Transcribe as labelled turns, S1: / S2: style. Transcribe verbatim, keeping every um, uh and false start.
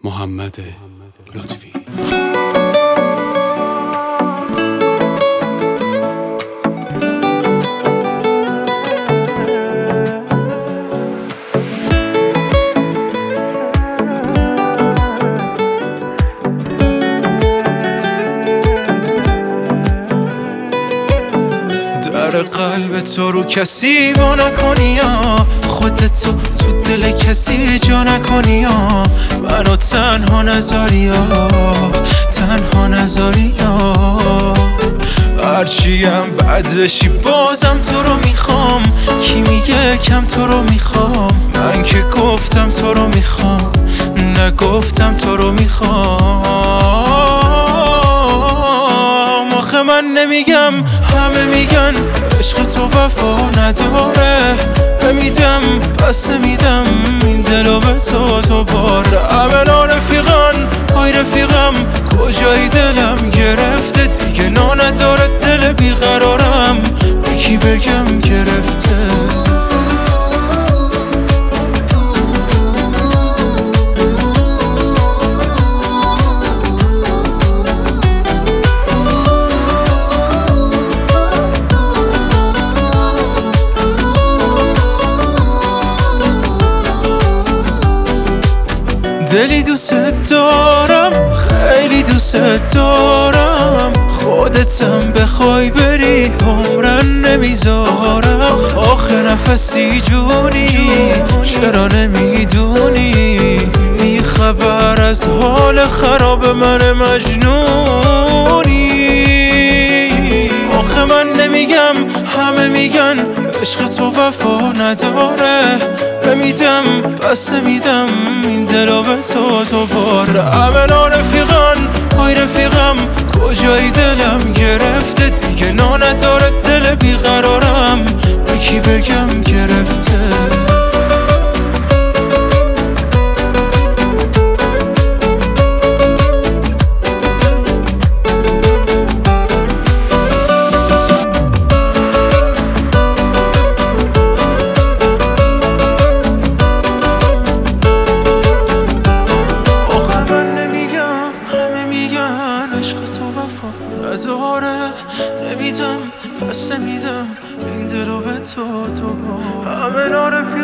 S1: محمد لطفی.
S2: در قلب تو رو کسی با نکنی یا خودت تو تو دل کسی جا نکنی یا منو تنها نذاری یا تنها نذاری یا هرچیم بد بشی بازم تو رو میخوام. کی میگه کم تو رو میخوام؟ من که گفتم تو رو میخوام، نگفتم تو رو میخوام. آخه من نمیگم، همه میگن عشق تو وفا نداره. نمیدم پس نمیدم این دلو به تو دوباره. همه رفیقان های رفیقم کجایی دلم گرفته دیگه نا نداره دل بیقرارم. به کی بگم گرفته؟ دلی دوست دارم، خیلی دوست دارم. خودتم بخوای بری عمرن نمیذارم. آخه نفسی جونی چرا نمیدونی؟ بی خبر از حال خراب من مجنونی. آخه من نمیگم، همه میگن عشق تو وفا نداره. نمیدم پس نمیدم این دلو به تو دوباره. همه رفیقان های رفیقم کجایی دلم گرفته دیگه نا نداره دل بیقرارم. به کی بگم گرفته؟ نداره. نمیدم پس نمیدم این دلو به تو تو همه